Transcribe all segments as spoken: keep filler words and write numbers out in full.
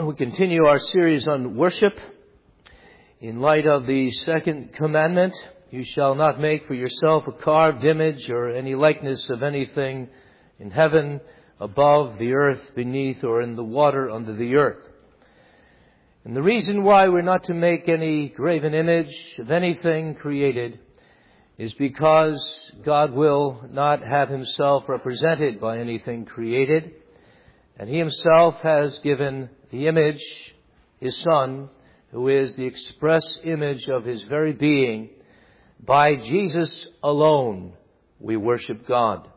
We continue our series on worship in light of the second commandment. You shall not make for yourself a carved image or any likeness of anything in heaven, above, the earth, beneath, or in the water under the earth. And the reason why we're not to make any graven image of anything created is because God will not have himself represented by anything created. And he himself has given the image, his Son, who is the express image of his very being. By Jesus alone we worship God.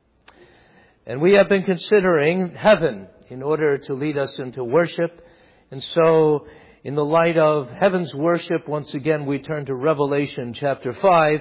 And we have been considering heaven in order to lead us into worship. And so, in the light of heaven's worship, once again we turn to Revelation chapter five.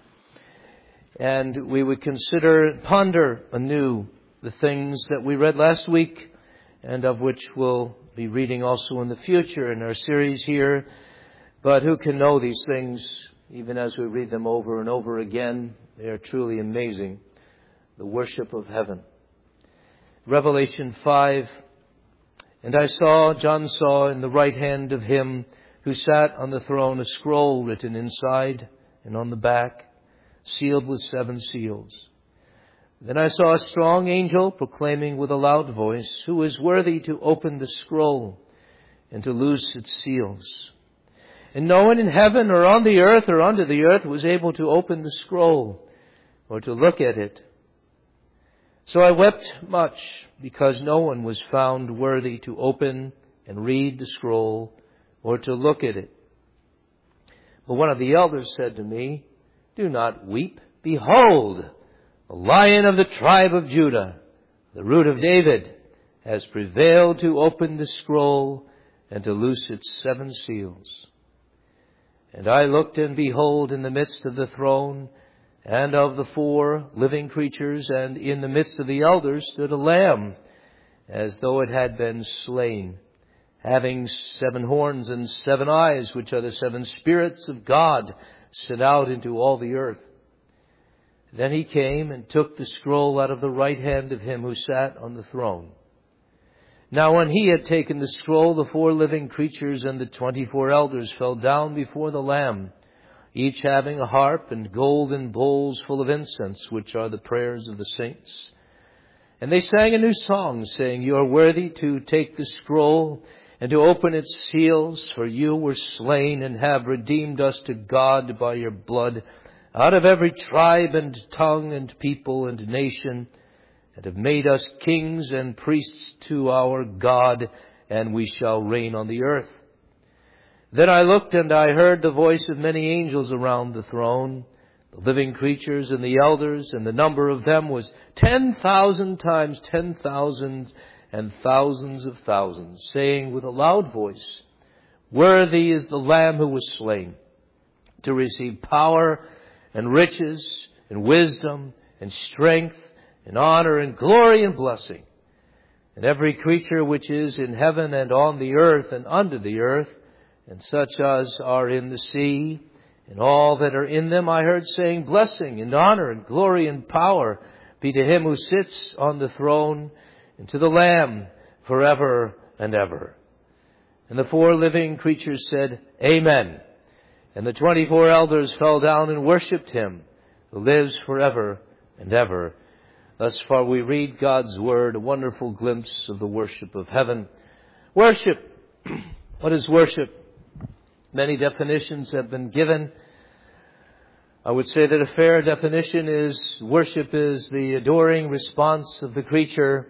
And we would consider, ponder anew the things that we read last week, and of which we'll be reading also in the future in our series here. But who can know these things, even as we read them over and over again? They are truly amazing. The worship of heaven. Revelation five. And I saw, John saw in the right hand of him who sat on the throne a scroll written inside and on the back, sealed with seven seals. Then I saw a strong angel proclaiming with a loud voice, who is worthy to open the scroll and to loose its seals. And no one in heaven or on the earth or under the earth was able to open the scroll or to look at it. So I wept much because no one was found worthy to open and read the scroll or to look at it. But one of the elders said to me, "Do not weep. Behold, the Lion of the tribe of Judah, the Root of David, has prevailed to open the scroll and to loose its seven seals." And I looked, and behold, in the midst of the throne and of the four living creatures, and in the midst of the elders stood a lamb, as though it had been slain, having seven horns and seven eyes, which are the seven spirits of God sent out into all the earth. Then he came and took the scroll out of the right hand of him who sat on the throne. Now when he had taken the scroll, the four living creatures and the twenty-four elders fell down before the Lamb, each having a harp and golden bowls full of incense, which are the prayers of the saints. And they sang a new song, saying, "You are worthy to take the scroll and to open its seals, for you were slain and have redeemed us to God by your blood out of every tribe and tongue and people and nation, and have made us kings and priests to our God, and we shall reign on the earth." Then I looked, and I heard the voice of many angels around the throne, the living creatures and the elders, and the number of them was ten thousand times ten thousand and thousands of thousands, saying with a loud voice, "Worthy is the Lamb who was slain to receive power and riches and wisdom and strength and honor and glory and blessing." And every creature which is in heaven and on the earth and under the earth, and such as are in the sea, and all that are in them, I heard saying, "Blessing and honor and glory and power be to him who sits on the throne and to the Lamb forever and ever." And the four living creatures said, "Amen." And the twenty-four elders fell down and worshipped him who lives forever and ever. Thus far we read God's Word, a wonderful glimpse of the worship of heaven. Worship. What is worship? Many definitions have been given. I would say that a fair definition is worship is the adoring response of the creature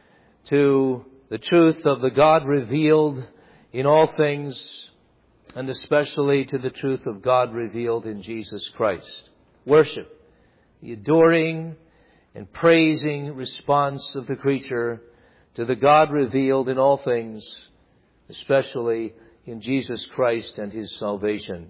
to the truth of the God revealed in all things, and especially to the truth of God revealed in Jesus Christ. Worship, the adoring and praising response of the creature to the God revealed in all things, especially in Jesus Christ and his salvation.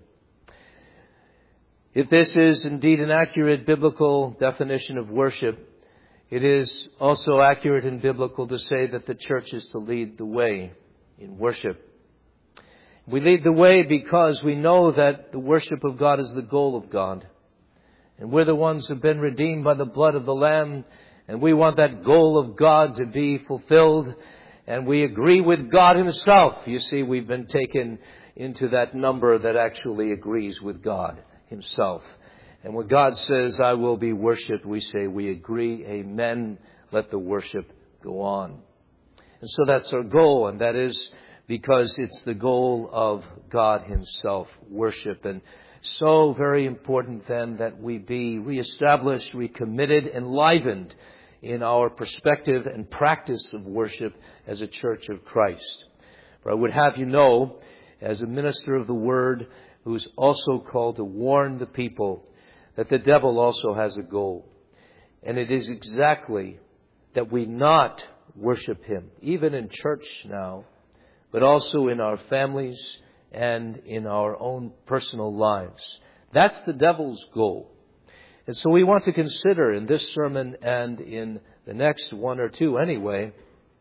If this is indeed an accurate biblical definition of worship, it is also accurate and biblical to say that the church is to lead the way in worship. We lead the way because we know that the worship of God is the goal of God. And we're the ones who've been redeemed by the blood of the Lamb. And we want that goal of God to be fulfilled. and we agree with God Himself. You see, we've been taken into that number that actually agrees with God Himself. And when God says, I will be worshipped, we say, we agree, amen, let the worship go on. And so that's our goal, and that is because it's the goal of God Himself, worship. And so very important then that we be reestablished, recommitted, enlivened in our perspective and practice of worship as a church of Christ. For I would have you know, as a minister of the Word, who is also called to warn the people, that the devil also has a goal. And it is exactly that we not worship him, even in church now, but also in our families and in our own personal lives. That's the devil's goal. And so we want to consider in this sermon and in the next one or two anyway,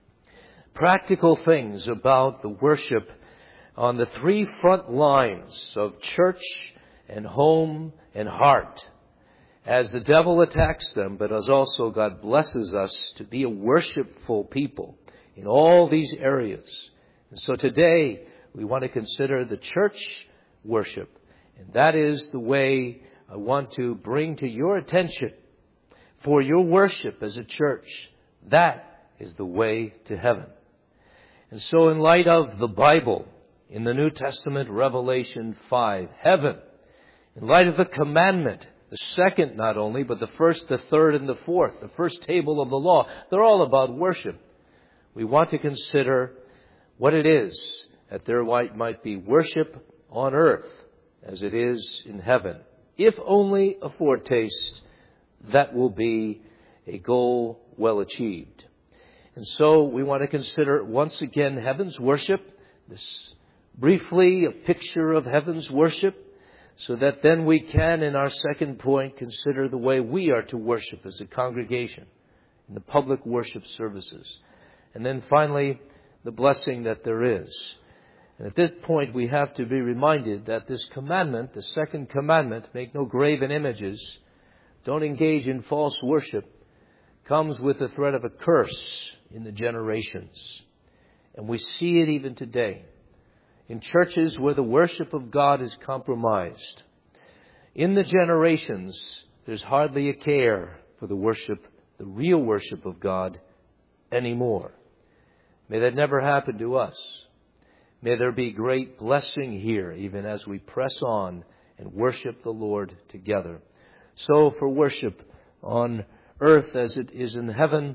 practical things about the worship on the three front lines of church and home and heart, as the devil attacks them, but as also God blesses us to be a worshipful people in all these areas. And so today we want to consider the church worship, and that is the way I want to bring to your attention for your worship as a church. That is the way to heaven. And so in light of the Bible, in the New Testament, Revelation five, heaven, in light of the commandment, the second not only, but the first, the third, and the fourth, the first table of the law, they're all about worship. We want to consider what it is that there might be worship on earth as it is in heaven. If only a foretaste, that will be a goal well achieved. And so we want to consider once again heaven's worship, this briefly a picture of heaven's worship, so that then we can, in our second point, consider the way we are to worship as a congregation in the public worship services. And then finally, the blessing that there is. And at this point, we have to be reminded that this commandment, the second commandment, make no graven images, don't engage in false worship, comes with the threat of a curse in the generations. And we see it even today in churches where the worship of God is compromised. In the generations, there's hardly a care for the worship, the real worship of God anymore. May that never happen to us. May there be great blessing here, even as we press on and worship the Lord together. So for worship on earth as it is in heaven,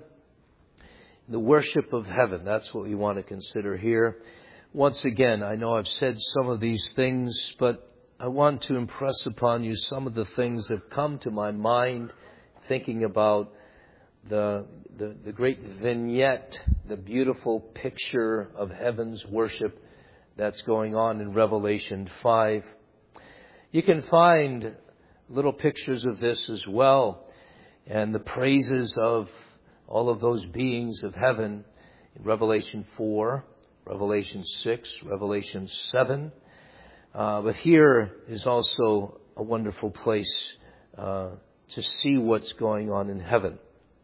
the worship of heaven, that's what we want to consider here. Once again, I know I've said some of these things, but I want to impress upon you some of the things that come to my mind thinking about the, the, the great vignette, the beautiful picture of heaven's worship that's going on in Revelation five. You can find little pictures of this as well, and the praises of all of those beings of heaven in Revelation four. Revelation six, Revelation seven. Uh, but here is also a wonderful place uh, to see what's going on in heaven.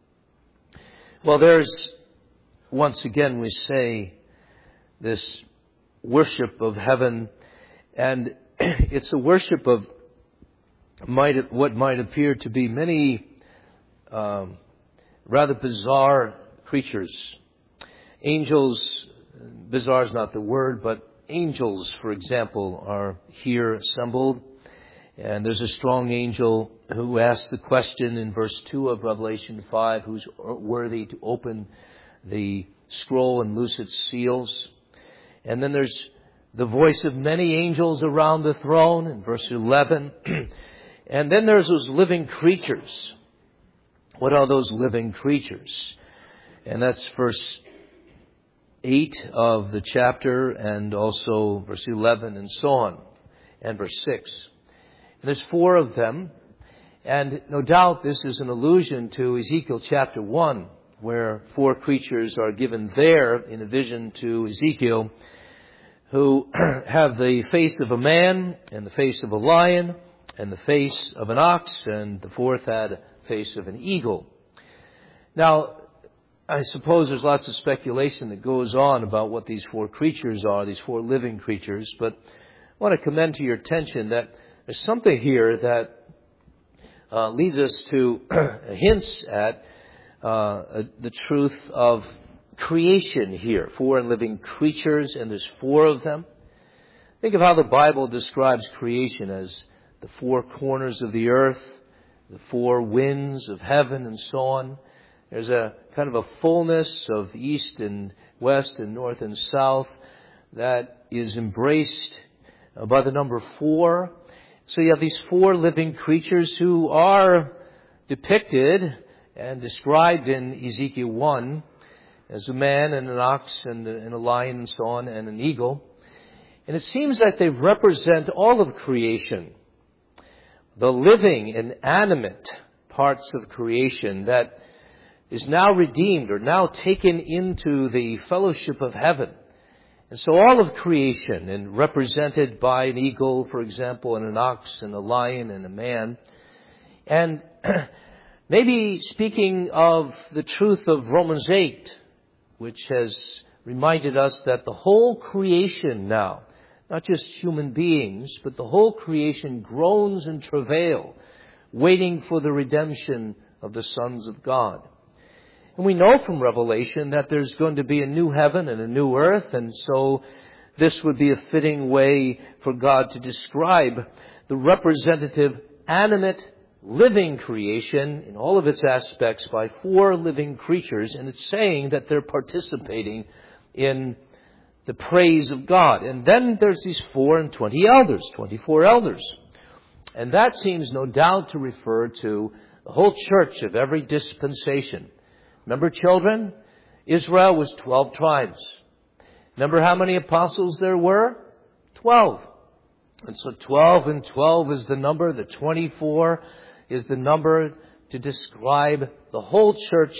Well, there's, once again, we say, this worship of heaven, and it's a worship of might what might appear to be many um, rather bizarre creatures. Angels, bizarre is not the word, but angels, for example, are here assembled. And there's a strong angel who asks the question in verse two of Revelation five, who's worthy to open the scroll and loose its seals. And then there's the voice of many angels around the throne in verse eleven. And then there's those living creatures. What are those living creatures? And that's verse eight of the chapter, and also verse eleven and so on, and verse six. And there's four of them, and no doubt this is an allusion to Ezekiel chapter one, where four creatures are given there in a vision to Ezekiel, who have the face of a man, and the face of a lion, and the face of an ox, and the fourth had the face of an eagle. Now, I suppose there's lots of speculation that goes on about what these four creatures are, these four living creatures, but I want to commend to your attention that there's something here that uh, leads us to hints at uh, the truth of creation here. Four living creatures, and there's four of them. Think of how the Bible describes creation as the four corners of the earth, the four winds of heaven, and so on. There's a kind of a fullness of east and west and north and south that is embraced by the number four. So you have these four living creatures who are depicted and described in Ezekiel one as a man and an ox and a lion and so on and an eagle. And it seems that they represent all of creation, the living and animate parts of creation that is now redeemed or now taken into the fellowship of heaven. And so all of creation, and represented by an eagle, for example, and an ox and a lion and a man. And maybe speaking of the truth of Romans eight, which has reminded us that the whole creation now, not just human beings, but the whole creation groans and travail, waiting for the redemption of the sons of God. And we know from Revelation that there's going to be a new heaven and a new earth, and so this would be a fitting way for God to describe the representative, animate, living creation in all of its aspects by four living creatures, and it's saying that they're participating in the praise of God. And then there's these four and twenty elders, twenty-four elders. And that seems no doubt to refer to the whole church of every dispensation. Remember, children, Israel was twelve tribes. Remember how many apostles there were? Twelve. And so twelve and twelve is the number. The twenty-four is the number to describe the whole church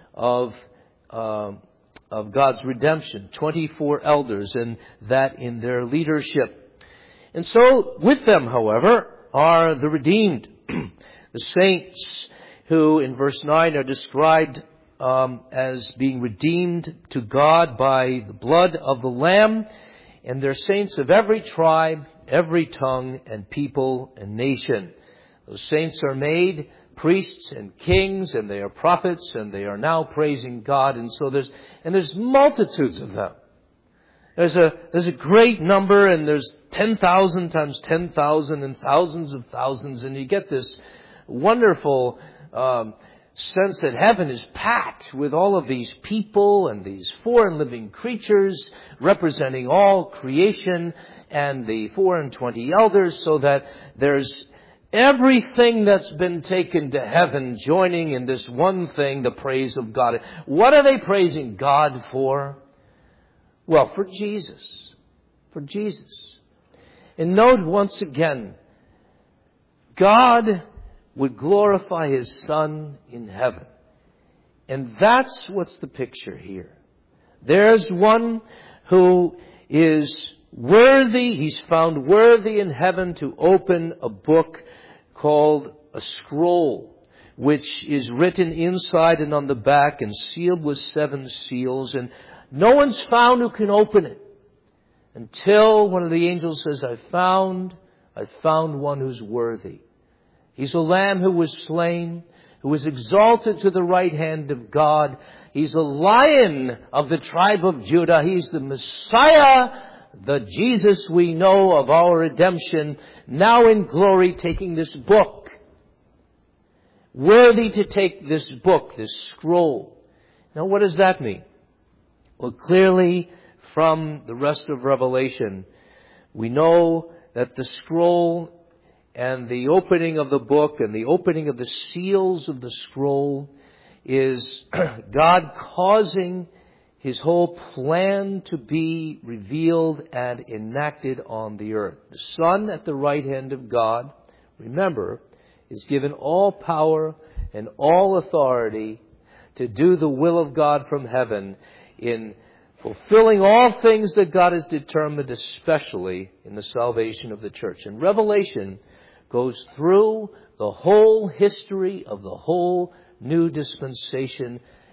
of uh, of God's redemption. twenty-four elders, and that in their leadership. And so with them, however, are the redeemed, the saints, who in verse nine are described Um, as being redeemed to God by the blood of the Lamb, and they're saints of every tribe, every tongue and people and nation. Those saints are made priests and kings, and they are prophets, and they are now praising God. And so there's and there's multitudes of them. There's a there's a great number, and there's ten thousand times ten thousand and thousands of thousands, and you get this wonderful Um, sense that heaven is packed with all of these people and these four and living creatures representing all creation and the four and twenty elders, so that there's everything that's been taken to heaven joining in this one thing, the praise of God. What are they praising God for? Well, for Jesus. For Jesus. And note once again, God would glorify His Son in heaven. And that's what's the picture here. There's one who is worthy, He's found worthy in heaven to open a book called a scroll, which is written inside and on the back and sealed with seven seals. And no one's found who can open it until one of the angels says, I found, I found one who's worthy. He's a lamb who was slain, who was exalted to the right hand of God. He's a lion of the tribe of Judah. He's the Messiah, the Jesus we know of our redemption, now in glory taking this book. Worthy to take this book, this scroll. Now what does that mean? Well, clearly from the rest of Revelation, we know that the scroll and the opening of the book and the opening of the seals of the scroll is God causing His whole plan to be revealed and enacted on the earth. The Son at the right hand of God, remember, is given all power and all authority to do the will of God from heaven in fulfilling all things that God has determined, especially in the salvation of the church. And Revelation goes through the whole history of the whole new dispensation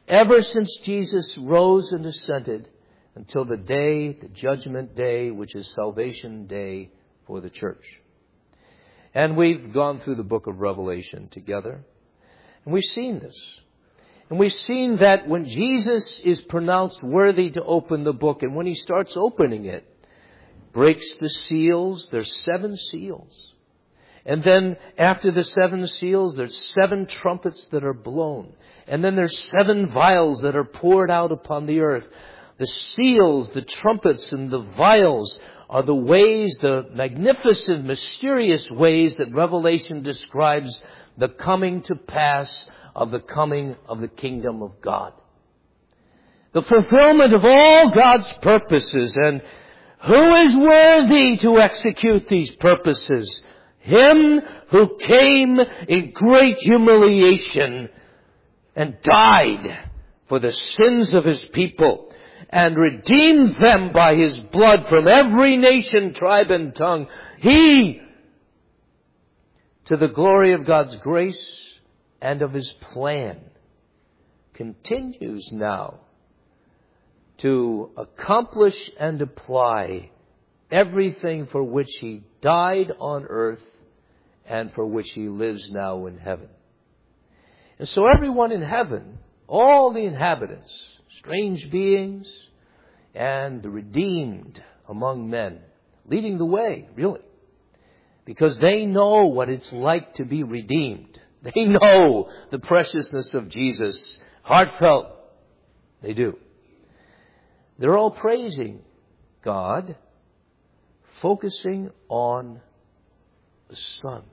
ever since Jesus rose and ascended until the day, the judgment day, which is salvation day for the church. And we've gone through the book of Revelation together, and we've seen this. And we've seen that when Jesus is pronounced worthy to open the book, and when he starts opening it, breaks the seals, there's seven seals. And then after the seven seals, there's seven trumpets that are blown. And then there's seven vials that are poured out upon the earth. The seals, the trumpets, and the vials are the ways, the magnificent, mysterious ways that Revelation describes the coming to pass of the coming of the kingdom of God. The fulfillment of all God's purposes. And who is worthy to execute these purposes? Him who came in great humiliation and died for the sins of his people and redeemed them by his blood from every nation, tribe, and tongue. He, to the glory of God's grace and of his plan, continues now to accomplish and apply everything for which he died on earth and for which he lives now in heaven. And so everyone in heaven, all the inhabitants, strange beings, and the redeemed among men, leading the way, really, because they know what it's like to be redeemed. They know the preciousness of Jesus. Heartfelt, they do. They're all praising God, focusing on the Son.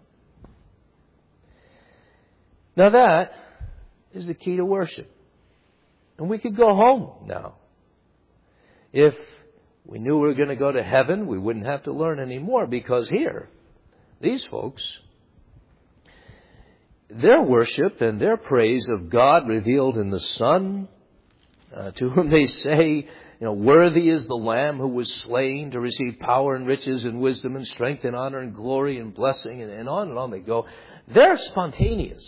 Now that is the key to worship. And we could go home now. If we knew we were going to go to heaven, we wouldn't have to learn anymore, because here, these folks, their worship and their praise of God revealed in the Son, uh, to whom they say, you know, worthy is the Lamb who was slain to receive power and riches and wisdom and strength and honor and glory and blessing, and, and on and on they go. They're spontaneous.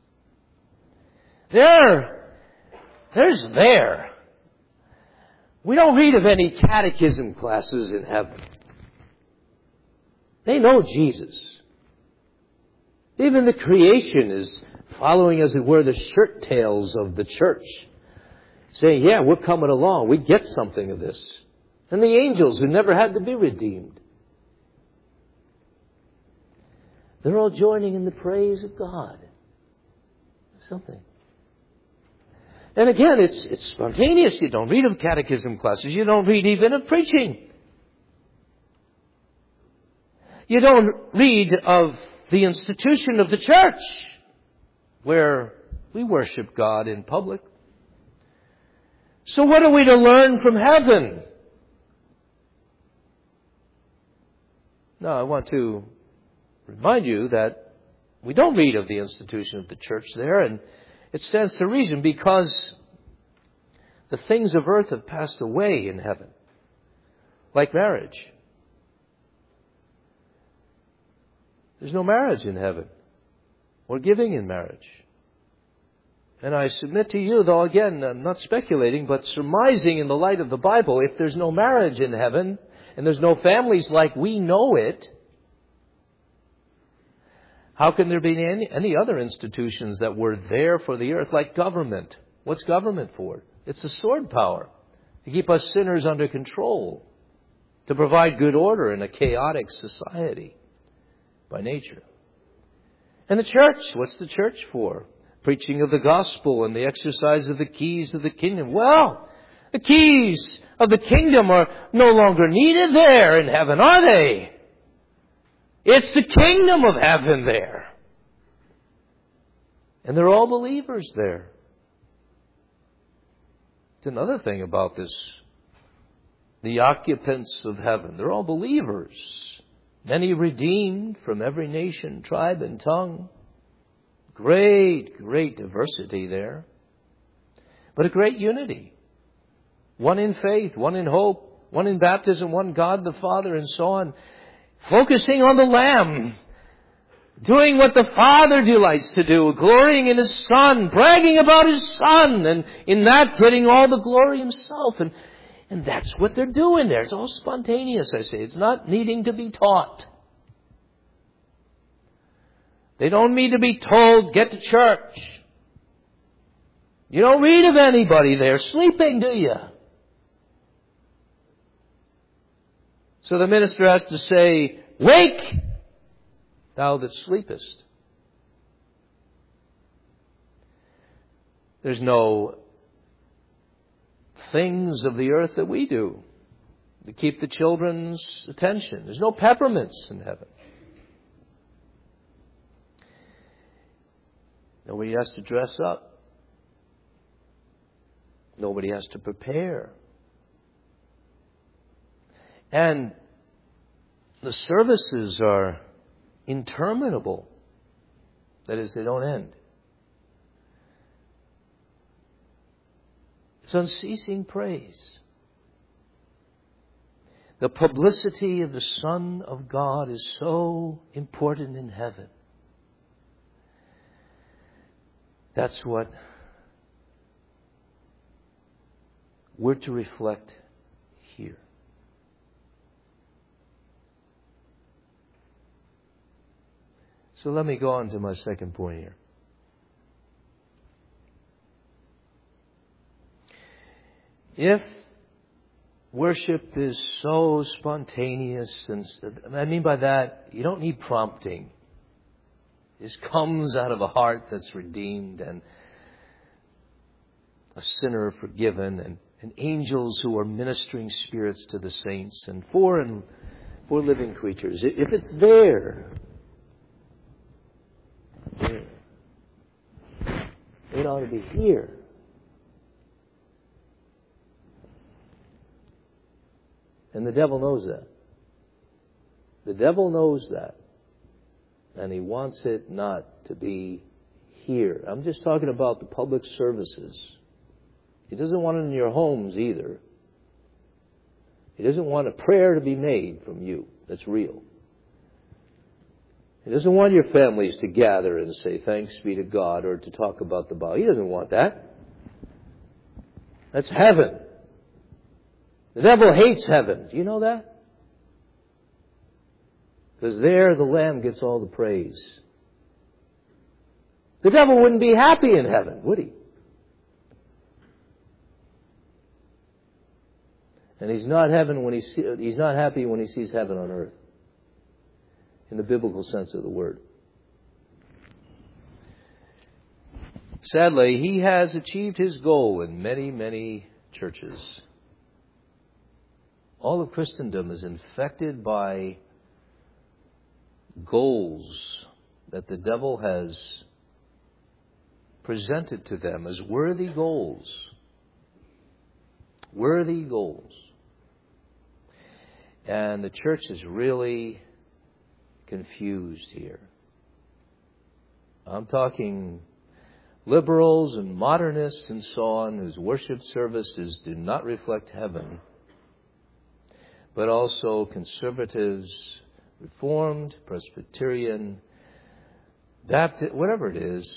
They're, there's there. We don't read of any catechism classes in heaven. They know Jesus. Even the creation is following, as it were, the shirt tails of the church, saying, yeah, we're coming along. We get something of this. And the angels who never had to be redeemed, they're all joining in the praise of God. Something. And again, it's, it's spontaneous. You don't read of catechism classes. You don't read even of preaching. You don't read of the institution of the church, where we worship God in public. So what are we to learn from heaven? Now, I want to remind you that we don't read of the institution of the church there, and it stands to reason, because the things of earth have passed away in heaven, like marriage. There's no marriage in heaven, or giving in marriage. And I submit to you, though again, I'm not speculating, but surmising in the light of the Bible, if there's no marriage in heaven, and there's no families like we know it, how can there be any, any other institutions that were there for the earth, like government? What's government for? It's a sword power to keep us sinners under control, to provide good order in a chaotic society by nature. And the church, what's the church for? Preaching of the gospel and the exercise of the keys of the kingdom. Well, the keys of the kingdom are no longer needed there in heaven, are they? It's the kingdom of heaven there. And they're all believers there. It's another thing about this. The occupants of heaven, they're all believers. Many redeemed from every nation, tribe, and tongue. Great, great diversity there. But a great unity. One in faith, one in hope, one in baptism, one God the Father, and so on. Focusing on the Lamb. doing what the Father delights to do, glorying in His Son, bragging about His Son, and in that getting all the glory Himself. And, and that's what they're doing there. It's all spontaneous, I say. It's not needing to be taught. They don't need to be told, get to church. You don't read of anybody there sleeping, do you? So the minister has to say, wake, thou that sleepest. There's no things of the earth that we do to keep the children's attention. There's no peppermints in heaven. Nobody has to dress up. Nobody has to prepare. And the services are interminable. That is, they don't end. It's unceasing praise. The publicity of the Son of God is so important in heaven. That's what we're to reflect here. So let me go on to my second point here. If worship is so spontaneous, and I mean by that, you don't need prompting. It just comes out of a heart that's redeemed and a sinner forgiven, and, and angels who are ministering spirits to the saints and four and four living creatures. If it's there, there, it ought to be here. And the devil knows that. The devil knows that. And he wants it not to be here. I'm just talking about the public services. He doesn't want it in your homes either. He doesn't want a prayer to be made from you that's real. He doesn't want your families to gather and say, thanks be to God, or to talk about the Bible. He doesn't want that. That's heaven. The devil hates heaven. Do you know that? Because there the Lamb gets all the praise. The devil wouldn't be happy in heaven, would he? And he's not heaven when he see, he's not happy when he sees heaven on earth, in the biblical sense of the word. Sadly, he has achieved his goal in many, many churches. All of Christendom is infected by goals that the devil has presented to them as worthy goals. Worthy goals. And the church is really confused here. I'm talking liberals and modernists and so on, whose worship services do not reflect heaven, but also conservatives, Reformed, Presbyterian, Baptist, whatever it is.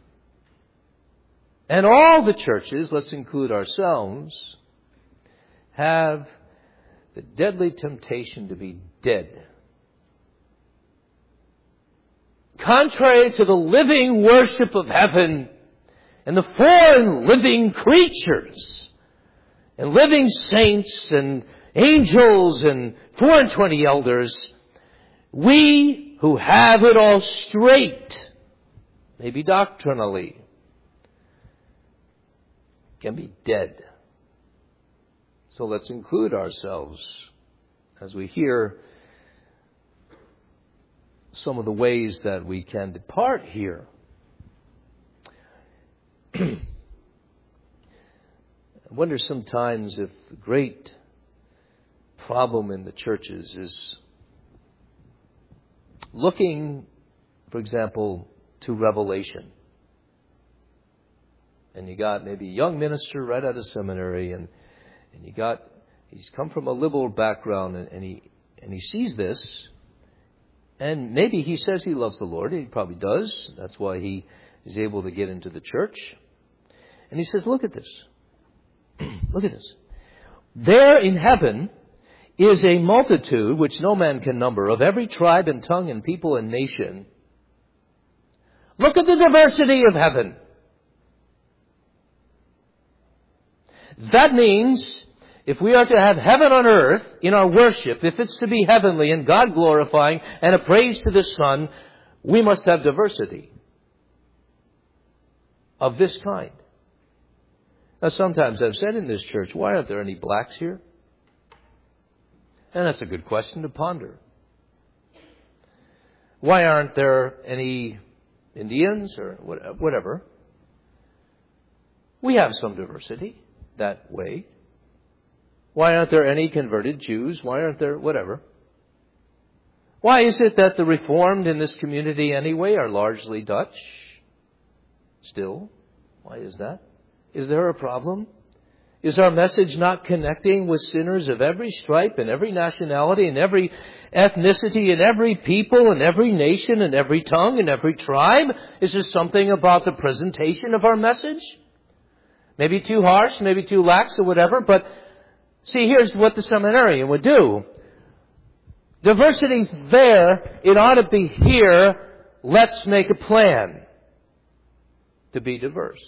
And all the churches, let's include ourselves, have the deadly temptation to be dead. Contrary to the living worship of heaven and the foreign living creatures and living saints and angels and four and twenty elders, we who have it all straight, maybe doctrinally, can be dead. So let's include ourselves as we hear some of the ways that we can depart here. I wonder sometimes if the great problem in the churches is looking, for example, to Revelation. And you got maybe a young minister right out of seminary, and, and you got, he's come from a liberal background, and, and he and he sees this, And maybe he says he loves the Lord. He probably does. That's why he is able to get into the church. And he says, look at this. Look at this. There in heaven is a multitude which no man can number, of every tribe and tongue and people and nation. Look at the diversity of heaven. That means if we are to have heaven on earth in our worship, if it's to be heavenly and God glorifying and a praise to the Son, we must have diversity of this kind. Now, sometimes I've said in this church, why aren't there any blacks here? And that's a good question to ponder. Why aren't there any Indians or whatever? We have some diversity that way. Why aren't there any converted Jews? Why aren't there whatever? Why is it that the Reformed in this community anyway are largely Dutch? Still? Why is that? Is there a problem? Is our message not connecting with sinners of every stripe and every nationality and every ethnicity and every people and every nation and every tongue and every tribe? Is there something about the presentation of our message? Maybe too harsh, maybe too lax or whatever, but see, here's what the seminarian would do. Diversity's there. It ought to be here. Let's make a plan to be diverse.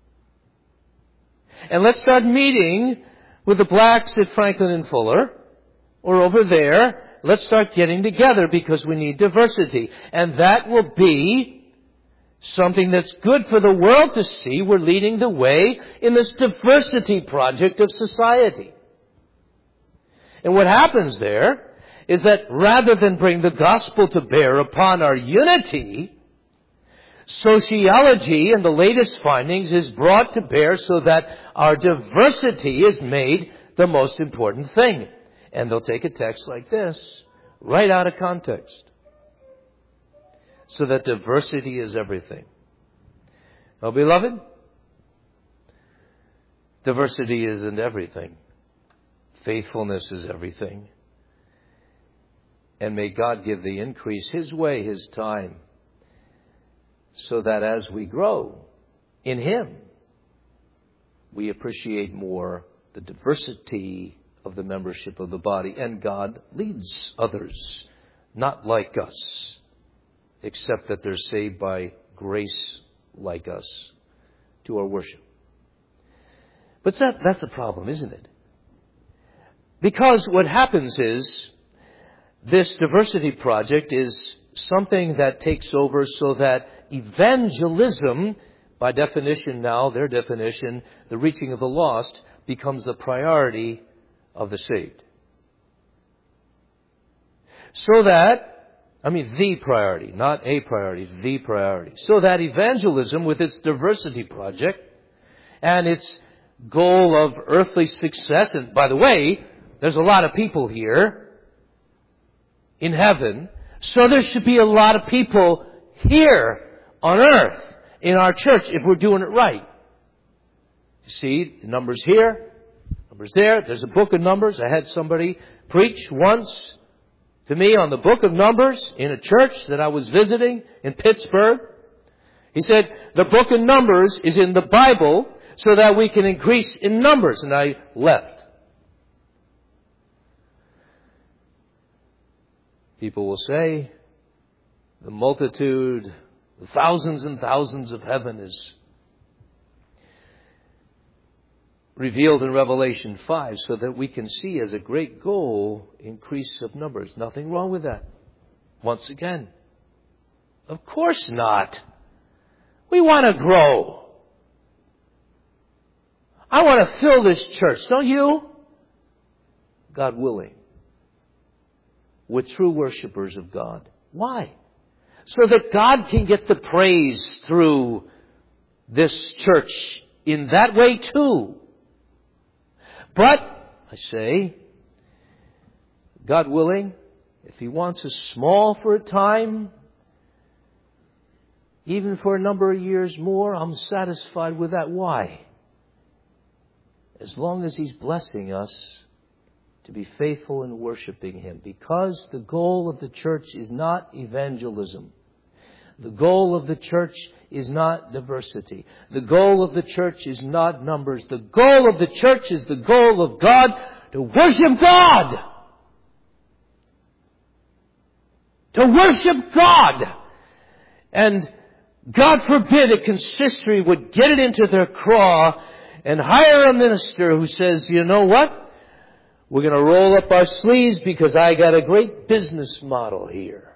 And let's start meeting with the blacks at Franklin and Fuller, or over there. Let's start getting together because we need diversity. And that will be something that's good for the world to see. We're leading the way in this diversity project of society. And what happens there is that rather than bring the gospel to bear upon our unity, sociology and the latest findings is brought to bear so that our diversity is made the most important thing. And they'll take a text like this right out of context. So that diversity is everything. Now, beloved, diversity isn't everything. Faithfulness is everything. And may God give the increase His way, His time, so that as we grow in Him, we appreciate more the diversity of the membership of the body. And God leads others, not like us, except that they're saved by grace like us, to our worship. But that, that's the problem, isn't it? Because what happens is, this diversity project is something that takes over so that evangelism, by definition now, their definition, the reaching of the lost, becomes the priority of the saved. So that, I mean the priority, not a priority, the priority. So that evangelism with its diversity project and its goal of earthly success, and by the way, there's a lot of people here in heaven, so there should be a lot of people here on earth in our church if we're doing it right. You see, the numbers here, numbers there. There's a book of Numbers. I had somebody preach once to me on the book of Numbers in a church that I was visiting in Pittsburgh. He said, the book of Numbers is in the Bible so that we can increase in numbers. And I left. People will say, the multitude, the thousands and thousands of heaven is revealed in Revelation five so that we can see as a great goal increase of numbers. Nothing wrong with that. Once again, of course not. We want to grow. I want to fill this church, don't you? God willing. With true worshipers of God. Why? So that God can get the praise through this church in that way too. But, I say, God willing, if He wants us small for a time, even for a number of years more, I'm satisfied with that. Why? As long as He's blessing us to be faithful in worshiping Him. Because the goal of the church is not evangelism. The goal of the church is not diversity. The goal of the church is not numbers. The goal of the church is the goal of God, to worship God. To worship God. And God forbid a consistory would get it into their craw and hire a minister who says, you know what? We're going to roll up our sleeves because I got a great business model here.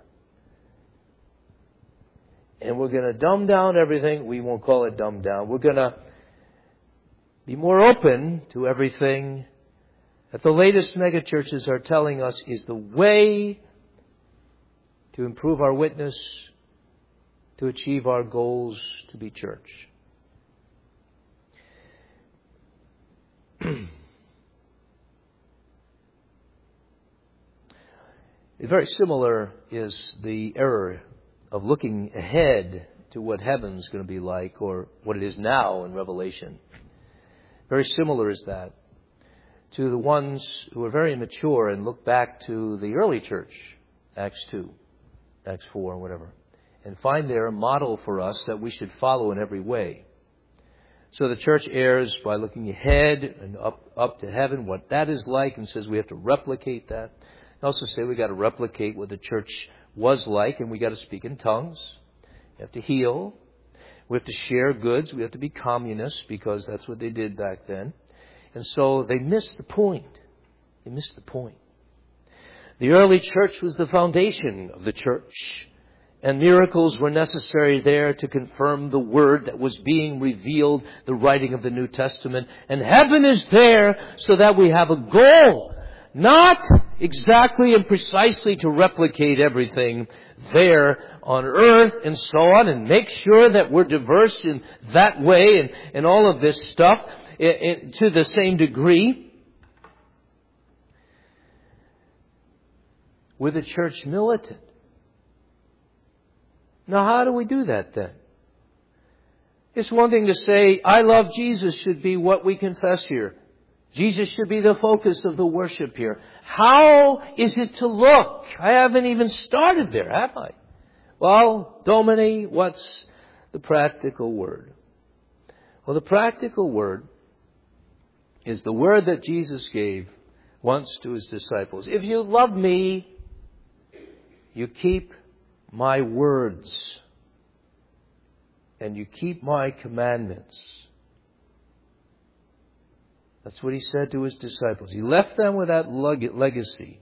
And we're going to dumb down everything. We won't call it dumb down. We're going to be more open to everything that the latest megachurches are telling us is the way to improve our witness, to achieve our goals, to be church. Very similar is the error of looking ahead to what heaven's going to be like, or what it is now in Revelation. Very similar is that to the ones who are very immature and look back to the early church, Acts two, Acts four, whatever, and find there a model for us that we should follow in every way. So the church errs by looking ahead and up, up to heaven, what that is like, and says we have to replicate that. I also say we got to replicate what the church was like, and we got to speak in tongues. We have to heal. We have to share goods. We have to be communists, because that's what they did back then. And so they missed the point. They missed the point. The early church was the foundation of the church, and miracles were necessary there to confirm the word that was being revealed, the writing of the New Testament. And heaven is there so that we have a goal, not exactly and precisely to replicate everything there on earth and so on, and make sure that we're diverse in that way and, and all of this stuff it, it, to the same degree. We're the church militant. Now, how do we do that then? It's one thing to say, I love Jesus should be what we confess here. Jesus should be the focus of the worship here. How is it to look? I haven't even started there, have I? Well, Domine, what's the practical word? Well, the practical word is the word that Jesus gave once to His disciples. If you love me, you keep my words, and you keep my commandments. That's what He said to His disciples. He left them with that legacy.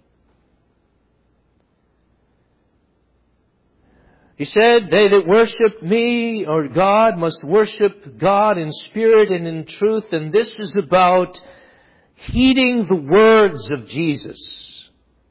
He said, they that worship me, or God, must worship God in spirit and in truth. And this is about heeding the words of Jesus.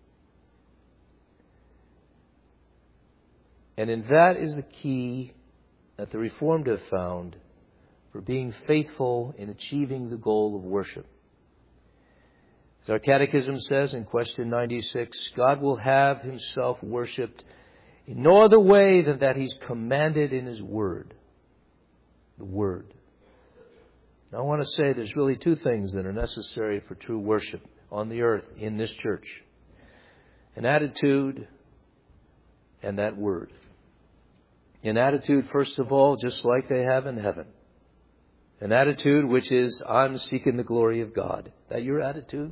And in that is the key that the Reformed have found for being faithful in achieving the goal of worship. As our catechism says in question ninety-six, God will have Himself worshipped in no other way than that He's commanded in His Word. The Word. Now I want to say there's really two things that are necessary for true worship on the earth in this church. An attitude and that Word. An attitude, first of all, just like they have in heaven. An attitude which is, I'm seeking the glory of God. Is that your attitude?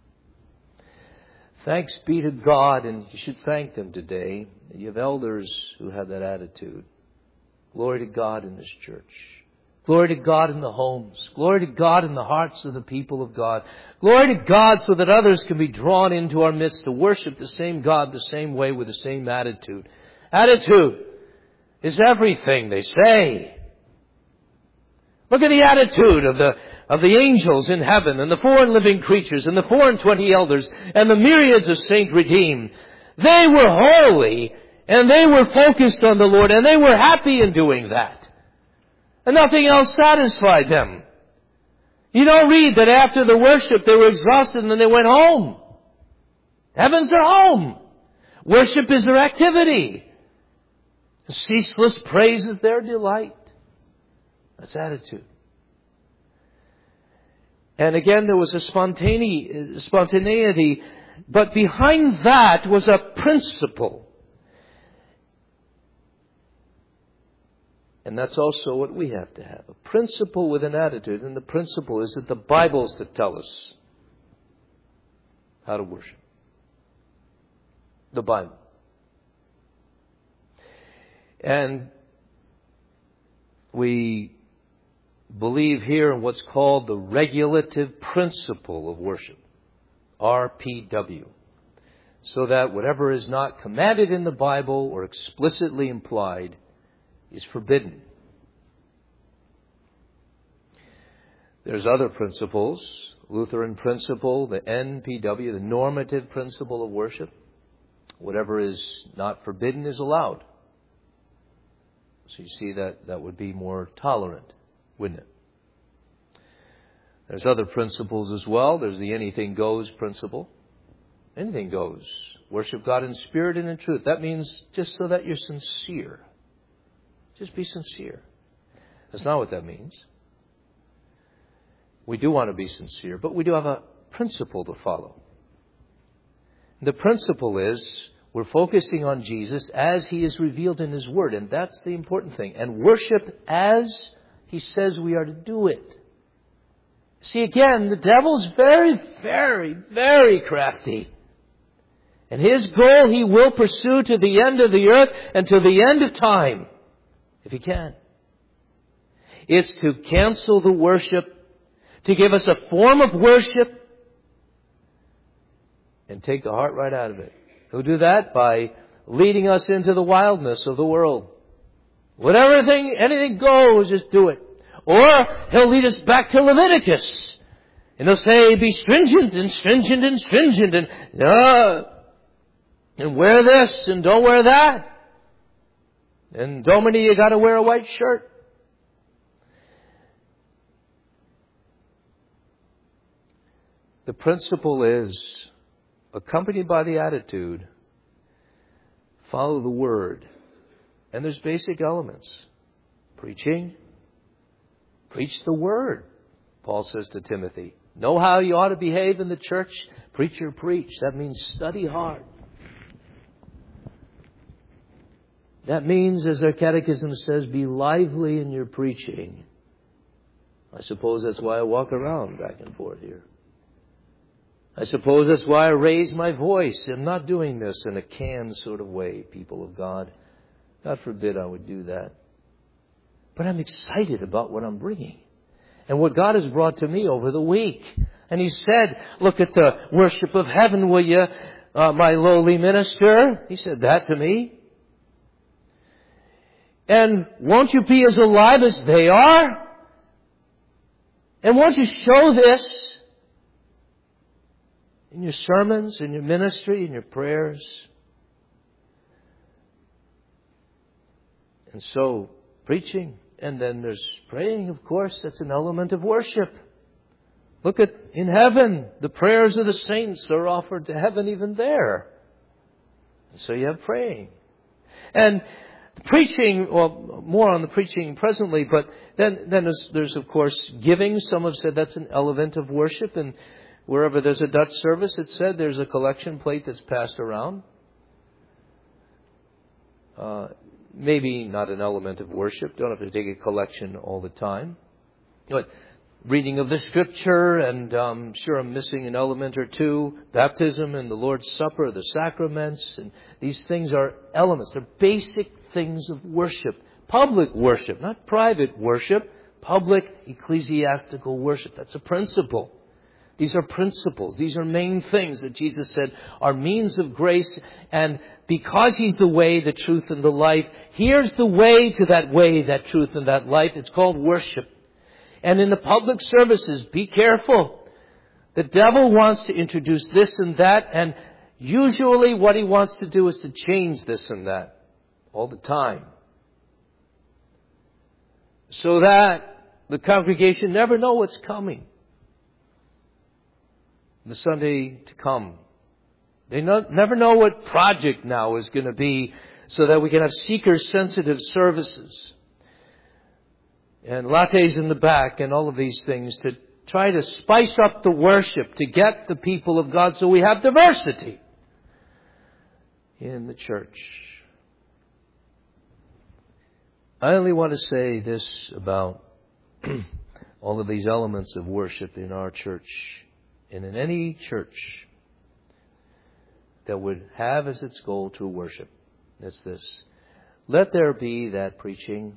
Thanks be to God, and you should thank them today. You have elders who have that attitude. Glory to God in this church. Glory to God in the homes. Glory to God in the hearts of the people of God. Glory to God so that others can be drawn into our midst to worship the same God the same way with the same attitude. Attitude is everything, they say. Look at the attitude of the of the angels in heaven, and the four and living creatures, and the four and twenty elders, and the myriads of saints redeemed. They were holy, and they were focused on the Lord, and they were happy in doing that. And nothing else satisfied them. You don't read that after the worship they were exhausted and then they went home. Heaven's their home. Worship is their activity. Ceaseless praise is their delight. That's attitude. And again, there was a spontane- spontaneity, but behind that was a principle. And that's also what we have to have. A principle with an attitude. And the principle is that the Bible's to tell us how to worship. The Bible. And we believe here in what's called the regulative principle of worship. R P W. So that whatever is not commanded in the Bible or explicitly implied is forbidden. There's other principles. Lutheran principle, the N P W, the normative principle of worship. Whatever is not forbidden is allowed. So you see that that would be more tolerant, wouldn't it? There's other principles as well. There's the anything goes principle. Anything goes. Worship God in spirit and in truth. That means just so that you're sincere. Just be sincere. That's not what that means. We do want to be sincere, but we do have a principle to follow. The principle is we're focusing on Jesus as He is revealed in His Word, and that's the important thing. And worship as He says we are to do it. See, again, the devil's very, very, very crafty. And his goal he will pursue to the end of the earth and to the end of time, if he can. It's to cancel the worship, to give us a form of worship, and take the heart right out of it. He'll do that by leading us into the wildness of the world. Whatever thing, anything goes, just do it. Or he'll lead us back to Leviticus. And he'll say, be stringent and stringent and stringent and, uh, and wear this and don't wear that. And Domini, you gotta wear a white shirt. The principle is, accompanied by the attitude, follow the Word. And there's basic elements. Preaching. Preach the Word, Paul says to Timothy. Know how you ought to behave in the church. Preacher, preach. That means study hard. That means, as our catechism says, be lively in your preaching. I suppose that's why I walk around back and forth here. I suppose that's why I raise my voice. I'm not doing this in a canned sort of way, people of God. God forbid I would do that. But I'm excited about what I'm bringing. And what God has brought to me over the week. And He said, look at the worship of heaven, will you, uh, my lowly minister? He said that to me. And won't you be as alive as they are? And won't you show this in your sermons, in your ministry, in your prayers? And so, preaching. And then there's praying, of course. That's an element of worship. Look at, in heaven, the prayers of the saints are offered to heaven even there. And so you have praying. And preaching, well, more on the preaching presently, but then, then there's, there's, of course, giving. Some have said that's an element of worship. And wherever there's a Dutch service, it's said there's a collection plate that's passed around. Uh, maybe not an element of worship. Don't have to take a collection all the time. But reading of the Scripture, and um, sure I'm missing an element or two. Baptism and the Lord's Supper, the sacraments, and these things are elements. They're basic things of worship. Public worship, not private worship. Public ecclesiastical worship. That's a principle. These are principles. These are main things that Jesus said are means of grace. And because He's the way, the truth, and the life, here's the way to that way, that truth, and that life. It's called worship. And in the public services, be careful. The devil wants to introduce this and that. And usually what he wants to do is to change this and that all the time. So that the congregation never know what's coming. The Sunday to come. They no, never know what project now is going to be, so that we can have seeker-sensitive services. And lattes in the back and all of these things to try to spice up the worship to get the people of God so we have diversity in the church. I only want to say this about all of these elements of worship in our church and in any church that would have as its goal true worship. It's this. Let there be that preaching.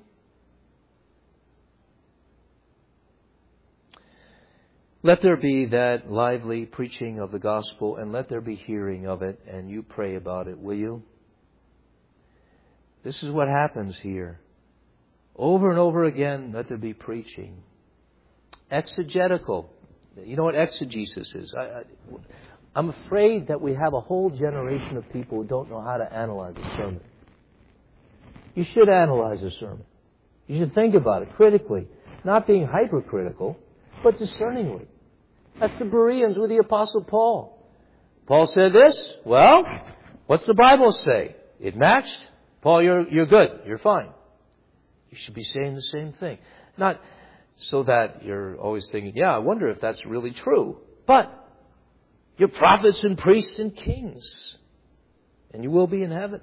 Let there be that lively preaching of the gospel, and let there be hearing of it, and you pray about it, will you? This is what happens here. Over and over again, let there be preaching. Exegetical. You know what exegesis is? I, I, I'm afraid that we have a whole generation of people who don't know how to analyze a sermon. You should analyze a sermon. You should think about it critically. Not being hypercritical, but discerningly. That's the Bereans with the Apostle Paul. Paul said this. Well, what's the Bible say? It matched. Paul, you're, you're good. You're fine. You should be saying the same thing. Not so that you're always thinking, yeah, I wonder if that's really true. But you're prophets and priests and kings. And you will be in heaven.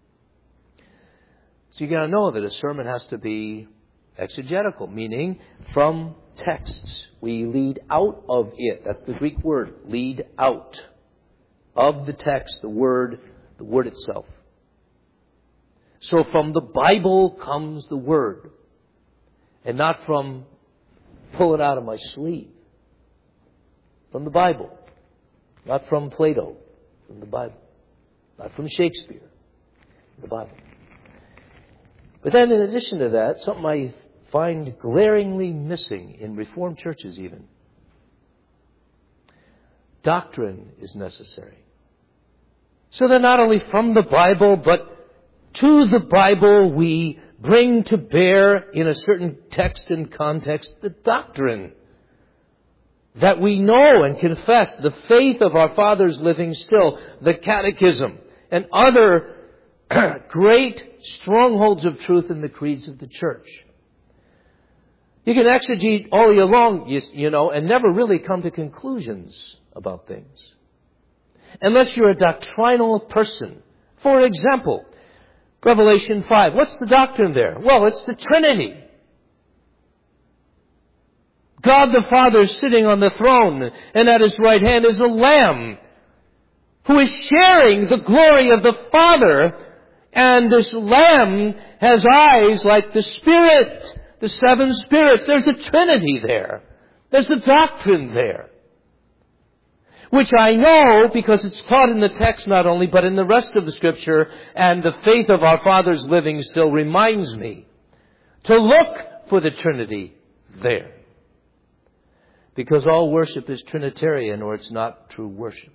So you got to know that a sermon has to be exegetical, meaning from texts. We lead out of it. That's the Greek word, lead out of the text, the word, the word itself. So from the Bible comes the word, and not from pull it out of my sleeve. From the Bible, not from Plato, from the Bible, not from Shakespeare, the Bible. But then in addition to that, something I find glaringly missing in Reformed churches even. Doctrine is necessary. So that not only from the Bible, but to the Bible we bring to bear in a certain text and context the doctrine that we know and confess, the faith of our fathers living still, the catechism, and other great strongholds of truth in the creeds of the church. You can exegete all year long, you, you know, and never really come to conclusions about things. Unless you're a doctrinal person. For example, Revelation five. What's the doctrine there? Well, it's the Trinity. God the Father is sitting on the throne, and at His right hand is a Lamb who is sharing the glory of the Father. And this Lamb has eyes like the Spirit, the seven spirits. There's a Trinity there. There's a doctrine there. Which I know because it's taught in the text not only, but in the rest of the Scripture, and the faith of our fathers living still reminds me to look for the Trinity there. Because all worship is Trinitarian, or it's not true worship.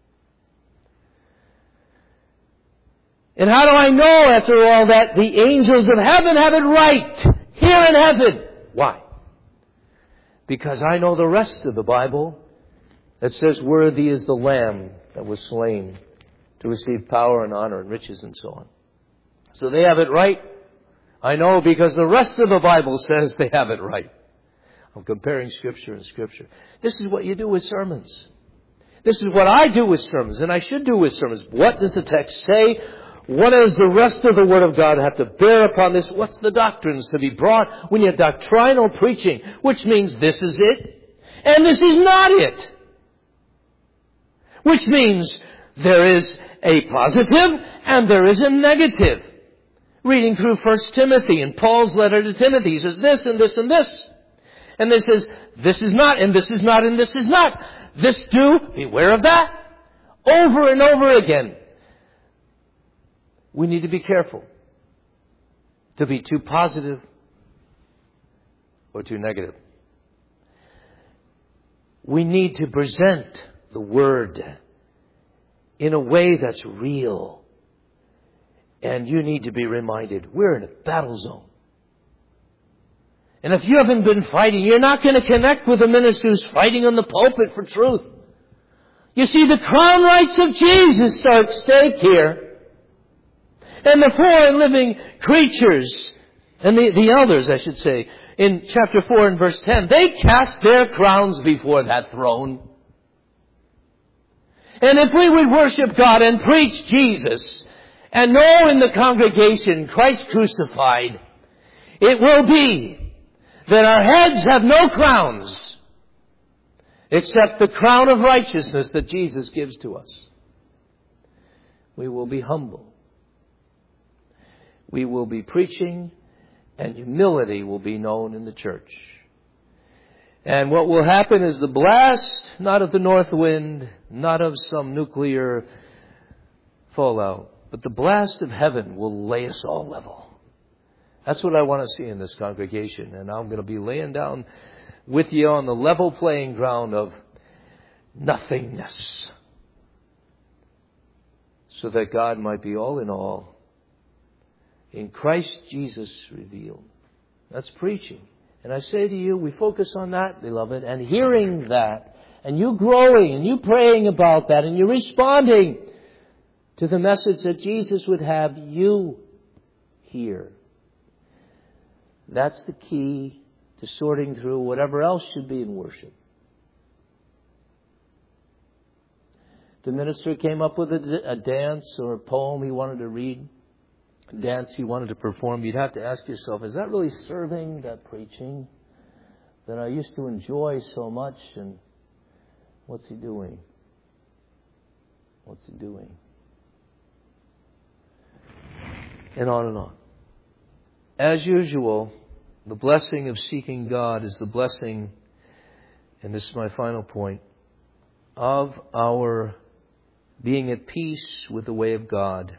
And how do I know, after all, that the angels of heaven have it right here in heaven? Why? Because I know the rest of the Bible that says, worthy is the Lamb that was slain to receive power and honor and riches and so on. So they have it right. I know because the rest of the Bible says they have it right. I'm comparing Scripture and Scripture. This is what you do with sermons. This is what I do with sermons, and I should do with sermons. What does the text say? What does the rest of the Word of God have to bear upon this? What's the doctrines to be brought when you have doctrinal preaching? Which means this is it, and this is not it. Which means there is a positive and there is a negative. Reading through First Timothy and Paul's letter to Timothy, he says this and this and this. And then says, this is not, and this is not, and this is not. This do, beware of that. Over and over again. We need to be careful to be too positive or too negative. We need to present the Word in a way that's real. And you need to be reminded, we're in a battle zone. And if you haven't been fighting, you're not going to connect with a minister who's fighting on the pulpit for truth. You see, the crown rights of Jesus are at stake here. And the poor and living creatures, and the, the elders, I should say, in chapter four and verse ten, they cast their crowns before that throne. And if we would worship God and preach Jesus and know in the congregation Christ crucified, it will be that our heads have no crowns except the crown of righteousness that Jesus gives to us. We will be humble. We will be preaching, and humility will be known in the church. And what will happen is the blast, not of the north wind, not of some nuclear fallout, but the blast of heaven will lay us all level. That's what I want to see in this congregation. And I'm going to be laying down with you on the level playing ground of nothingness, so that God might be all in all in Christ Jesus revealed. That's preaching. And I say to you, we focus on that, beloved, and hearing that, and you growing, and you praying about that, and you responding to the message that Jesus would have you hear. That's the key to sorting through whatever else should be in worship. The minister came up with a, a dance or a poem he wanted to read, a dance he wanted to perform. You'd have to ask yourself, is that really serving that preaching that I used to enjoy so much? And what's he doing? What's he doing? And on and on. As usual, the blessing of seeking God is the blessing, and this is my final point, of our being at peace with the way of God,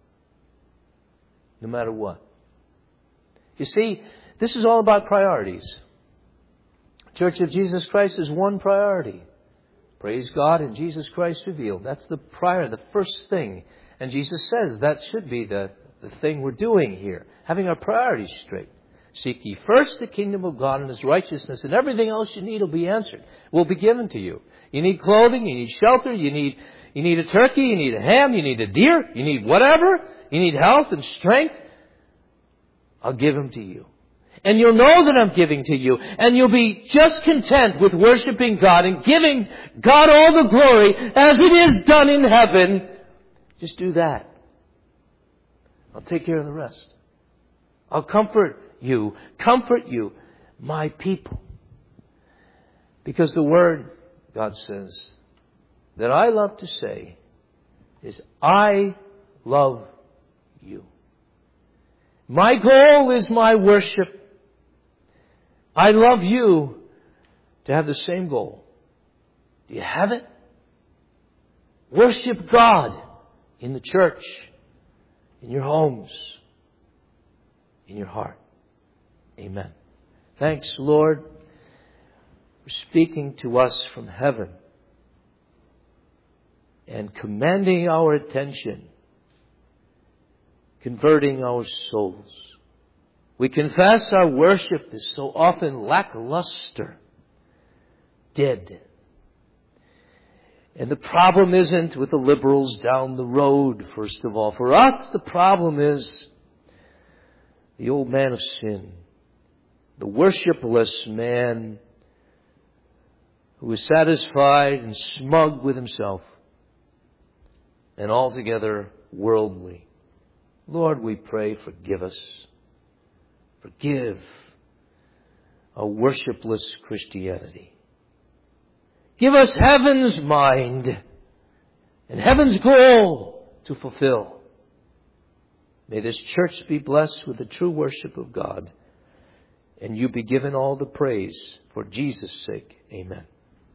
no matter what. You see, this is all about priorities. Church of Jesus Christ is one priority. Praise God and Jesus Christ revealed. That's the prior, the first thing. And Jesus says that should be the, the thing we're doing here. Having our priorities straight. Seek ye first the kingdom of God and His righteousness, and everything else you need will be answered. Will be given to you. You need clothing, you need shelter, you need you need a turkey, you need a ham, you need a deer, you need whatever, you need health and strength. I'll give them to you. And you'll know that I'm giving to you. And you'll be just content with worshiping God and giving God all the glory as it is done in heaven. Just do that. I'll take care of the rest. I'll comfort you, comfort you, my people. Because the word, God says, that I love to say is, I love you. My goal is my worship. I love you to have the same goal. Do you have it? Worship God in the church, in your homes, in your heart. Amen. Thanks, Lord, for speaking to us from heaven and commanding our attention, converting our souls. We confess our worship is so often lackluster, dead. And the problem isn't with the liberals down the road, first of all. For us, the problem is the old man of sin, the worshipless man who is satisfied and smug with himself and altogether worldly. Lord, we pray, forgive us. Forgive a worshipless Christianity. Give us heaven's mind and heaven's goal to fulfill. May this church be blessed with the true worship of God, and you be given all the praise for Jesus' sake. Amen.